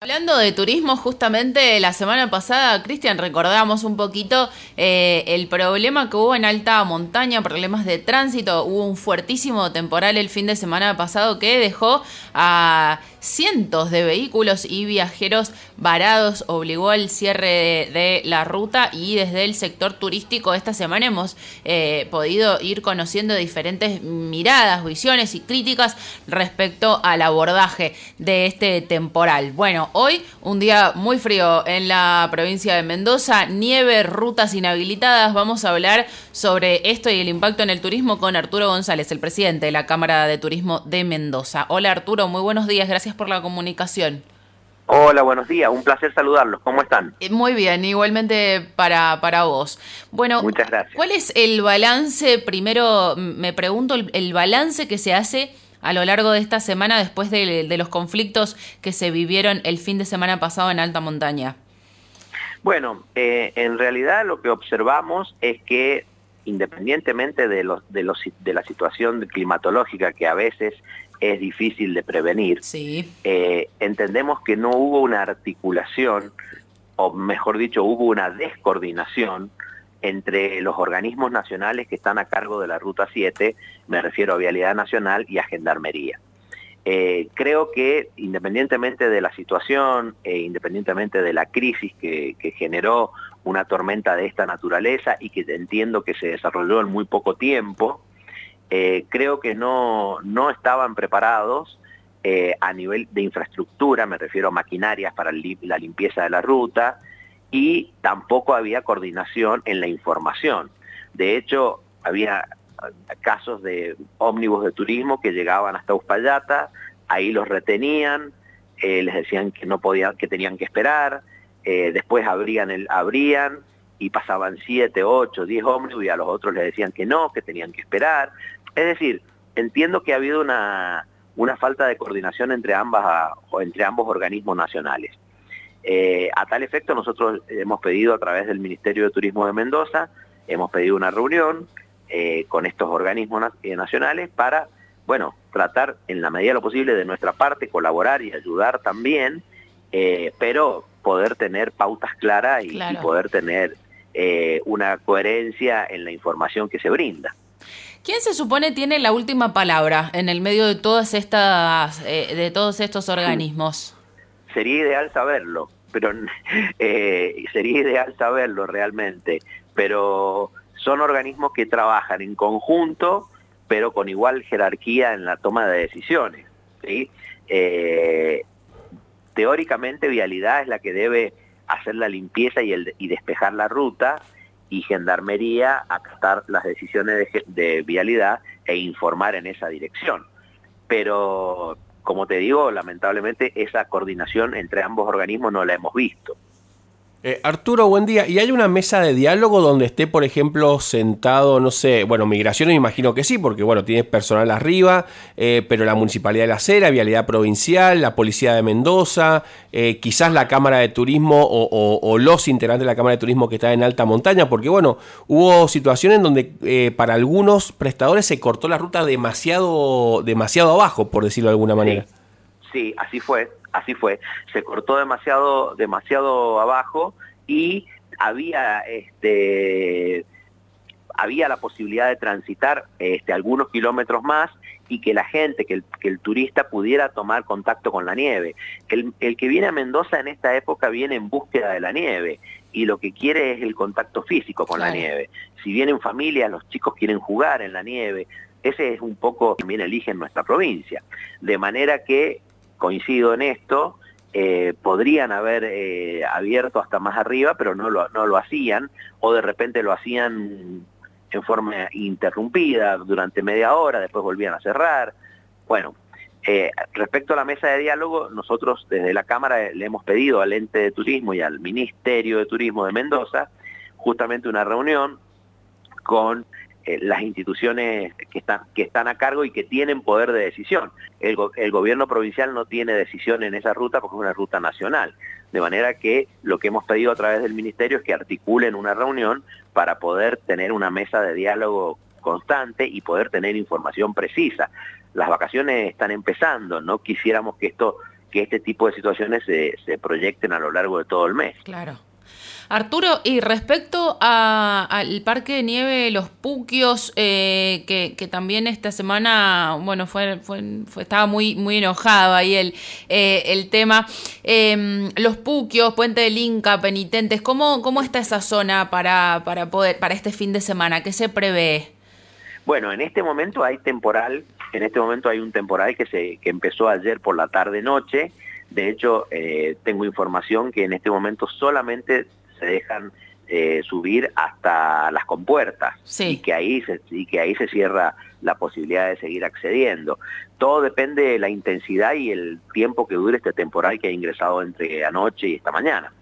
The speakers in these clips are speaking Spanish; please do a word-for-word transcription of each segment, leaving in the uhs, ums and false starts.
Hablando de turismo, justamente la semana pasada, Cristian, recordamos un poquito eh, el problema que hubo en alta montaña, problemas de tránsito. Hubo un fuertísimo temporal el fin de semana pasado que dejó a cientos de vehículos y viajeros varados, obligó al cierre de, de la ruta, y desde el sector turístico esta semana hemos eh, podido ir conociendo diferentes miradas, visiones y críticas respecto al abordaje de este temporal. Bueno, hoy un día muy frío en la provincia de Mendoza, nieve, rutas inhabilitadas. Vamos a hablar sobre esto y el impacto en el turismo con Arturo González, el presidente de la Cámara de Turismo de Mendoza. Hola Arturo, muy buenos días, gracias por la comunicación. Hola, buenos días, un placer saludarlos, ¿cómo están? Eh, Muy bien, igualmente para, para vos. Bueno, Muchas gracias. ¿cuál es el balance? Primero me pregunto el, el balance que se hace a lo largo de esta semana después de, de los conflictos que se vivieron el fin de semana pasado en alta montaña. Bueno, eh, en realidad lo que observamos es que independientemente de, los, de, los, de la situación climatológica que a veces es difícil de prevenir, Sí. eh, entendemos que no hubo una articulación, o mejor dicho, hubo una descoordinación entre los organismos nacionales que están a cargo de la Ruta siete, me refiero a Vialidad Nacional y a Gendarmería. Eh, creo que independientemente de la situación, e independientemente de la crisis que, que generó una tormenta de esta naturaleza y que entiendo que se desarrolló en muy poco tiempo, eh, creo que no, no estaban preparados eh, a nivel de infraestructura, me refiero a maquinarias para li la limpieza de la ruta, y tampoco había coordinación en la información. De hecho, había casos de ómnibus de turismo que llegaban hasta Uspallata, ahí los retenían, eh, les decían que no podían, que tenían que esperar, eh, después abrían, el, abrían y pasaban siete, ocho, diez ómnibus y a los otros les decían que no, que tenían que esperar. Es decir, entiendo que ha habido una, una falta de coordinación entre, ambas, o entre ambos organismos nacionales. Eh, a tal efecto, nosotros hemos pedido a través del Ministerio de Turismo de Mendoza, hemos pedido una reunión eh, con estos organismos na eh, nacionales para, bueno, tratar en la medida de lo posible de nuestra parte, colaborar y ayudar también, eh, pero poder tener pautas claras y, y Claro. poder tener eh, una coherencia en la información que se brinda. ¿Quién se supone tiene la última palabra en el medio de todas estas, eh, de todos estos organismos? Sería ideal saberlo, pero eh, sería ideal saberlo realmente, pero son organismos que trabajan en conjunto, pero con igual jerarquía en la toma de decisiones, ¿sí? Eh, teóricamente Vialidad es la que debe hacer la limpieza y, el, y despejar la ruta, y Gendarmería acatar las decisiones de, de Vialidad e informar en esa dirección. Pero, como te digo, lamentablemente esa coordinación entre ambos organismos no la hemos visto. Eh, Arturo, buen día. ¿Y hay una mesa de diálogo donde esté, por ejemplo, sentado, no sé, bueno, Migraciones me imagino que sí, porque, bueno, tiene personal arriba, eh, pero la Municipalidad de La Cera, Vialidad Provincial, la Policía de Mendoza, eh, quizás la Cámara de Turismo o, o, o los integrantes de la Cámara de Turismo que están en alta montaña? Porque, bueno, hubo situaciones en donde eh, para algunos prestadores se cortó la ruta demasiado, demasiado abajo, por decirlo de alguna manera. Sí, sí, así fue, así fue. Se cortó demasiado, demasiado abajo y había, este, había la posibilidad de transitar este, algunos kilómetros más y que la gente, que el, que el turista pudiera tomar contacto con la nieve. El, el que viene a Mendoza en esta época viene en búsqueda de la nieve y lo que quiere es el contacto físico con Claro. la nieve. Si vienen familias, los chicos quieren jugar en la nieve. Ese es un poco también eligen nuestra provincia. De manera que, coincido en esto, eh, podrían haber eh, abierto hasta más arriba, pero no lo, no lo hacían, o de repente lo hacían en forma interrumpida durante media hora, después volvían a cerrar. Bueno, eh, respecto a la mesa de diálogo, nosotros desde la Cámara le hemos pedido al ente de turismo y al Ministerio de Turismo de Mendoza justamente una reunión con eh, las instituciones que están, que están a cargo y que tienen poder de decisión. El, go el gobierno provincial no tiene decisión en esa ruta porque es una ruta nacional. De manera que lo que hemos pedido a través del Ministerio es que articulen una reunión para poder tener una mesa de diálogo constante y poder tener información precisa. Las vacaciones están empezando, no quisiéramos que esto que este tipo de situaciones se, se proyecten a lo largo de todo el mes. Claro. Arturo, y respecto a, al Parque de Nieve Los Puquios, eh, que, que también esta semana, bueno, fue, fue, fue estaba muy, muy enojado ahí el, eh, el tema. Eh, Los Puquios, Puente del Inca, Penitentes, ¿cómo, cómo está esa zona para, para, poder, para este fin de semana? ¿Qué se prevé? Bueno, en este momento hay temporal, en este momento hay un temporal que, se, que empezó ayer por la tarde-noche. De hecho, eh, tengo información que en este momento solamente se dejan eh, subir hasta las compuertas, sí. y que ahí se, y que ahí se cierra la posibilidad de seguir accediendo. Todo depende de la intensidad y el tiempo que dure este temporal que ha ingresado entre anoche y esta mañana.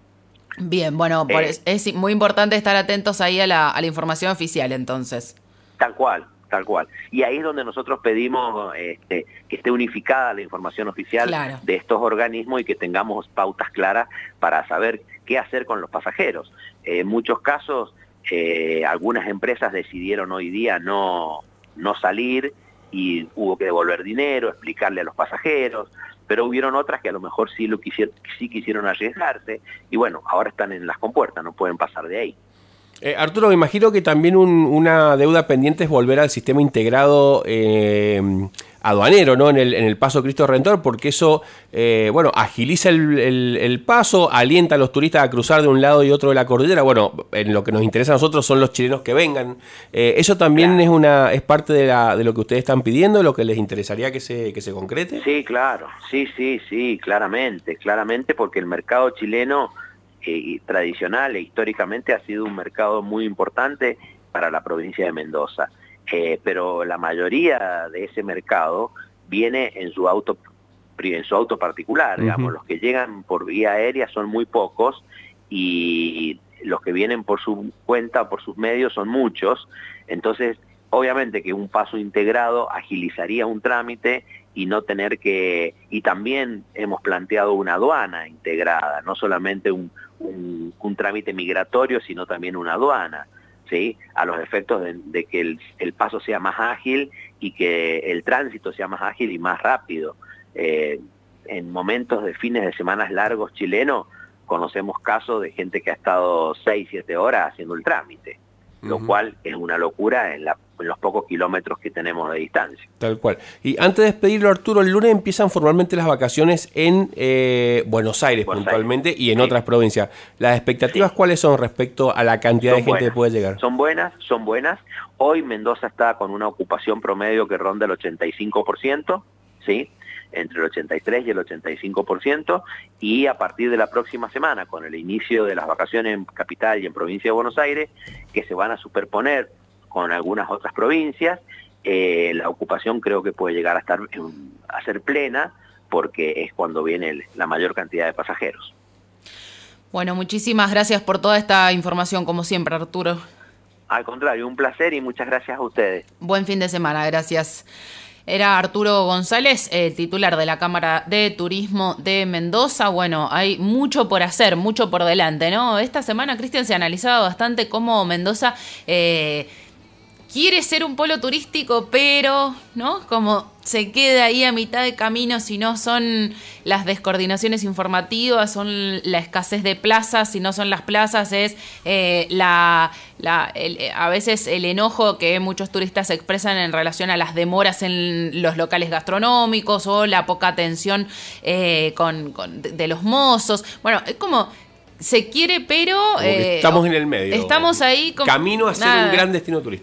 Bien, bueno, por eh, es, es muy importante estar atentos ahí a la, a la información oficial, entonces. Tal cual, tal cual. Y ahí es donde nosotros pedimos este, que esté unificada la información oficial, claro, de estos organismos y que tengamos pautas claras para saber qué hacer con los pasajeros. Eh, en muchos casos, eh, algunas empresas decidieron hoy día no, no salir y hubo que devolver dinero, explicarle a los pasajeros, pero hubieron otras que a lo mejor sí, lo quisieron, sí quisieron arriesgarse y bueno, ahora están en las compuertas, no pueden pasar de ahí. Eh, Arturo, me imagino que también un, una deuda pendiente es volver al sistema integrado eh, aduanero, ¿no? En el, en el Paso Cristo Redentor, porque eso, eh, bueno, agiliza el, el, el paso, alienta a los turistas a cruzar de un lado y otro de la cordillera. Bueno, en lo que nos interesa a nosotros son los chilenos que vengan. Eh, ¿Eso también claro. es una es parte de, la, de lo que ustedes están pidiendo, de lo que les interesaría que se, que se concrete? Sí, claro, sí, sí, sí, claramente, claramente, porque el mercado chileno Eh, tradicional e históricamente ha sido un mercado muy importante para la provincia de Mendoza, eh, pero la mayoría de ese mercado viene en su auto en su auto particular, uh-huh. digamos, los que llegan por vía aérea son muy pocos y los que vienen por su cuenta o por sus medios son muchos, entonces obviamente que un paso integrado agilizaría un trámite y no tener que, y también hemos planteado una aduana integrada, no solamente un, un, un trámite migratorio, sino también una aduana, ¿sí? A los efectos de, de que el, el paso sea más ágil y que el tránsito sea más ágil y más rápido. Eh, en momentos de fines de semanas largos chilenos, conocemos casos de gente que ha estado seis, siete horas haciendo el trámite, lo uh-huh. cual es una locura en, la, en los pocos kilómetros que tenemos de distancia. Tal cual. Y antes de despedirlo, Arturo, el lunes empiezan formalmente las vacaciones en eh, Buenos Aires, Buenos puntualmente, Aires. y en sí. otras provincias. ¿Las expectativas sí. cuáles son respecto a la cantidad son de gente buenas. que puede llegar? Son buenas, son buenas. Hoy Mendoza está con una ocupación promedio que ronda el ochenta y cinco por ciento, ¿sí? Entre el ochenta y tres y el ochenta y cinco por ciento, y a partir de la próxima semana, con el inicio de las vacaciones en Capital y en Provincia de Buenos Aires, que se van a superponer con algunas otras provincias, eh, la ocupación creo que puede llegar a estar a ser plena, porque es cuando viene el, la mayor cantidad de pasajeros. Bueno, muchísimas gracias por toda esta información, como siempre, Arturo. Al contrario, un placer y muchas gracias a ustedes. Buen fin de semana, gracias. Era Arturo González, eh, titular de la Cámara de Turismo de Mendoza. Bueno, hay mucho por hacer, mucho por delante, ¿no? Esta semana, Cristian, se ha analizado bastante cómo Mendoza eh, quiere ser un polo turístico, pero, ¿no? Como se queda ahí a mitad de camino, si no son las descoordinaciones informativas, son la escasez de plazas, si no son las plazas, es eh, la, la el, a veces el enojo que muchos turistas expresan en relación a las demoras en los locales gastronómicos o la poca atención eh, con, con de, de los mozos. Bueno, es como se quiere, pero... Eh, estamos en el medio. Estamos ahí... Con, camino a ser nada. un gran destino turístico.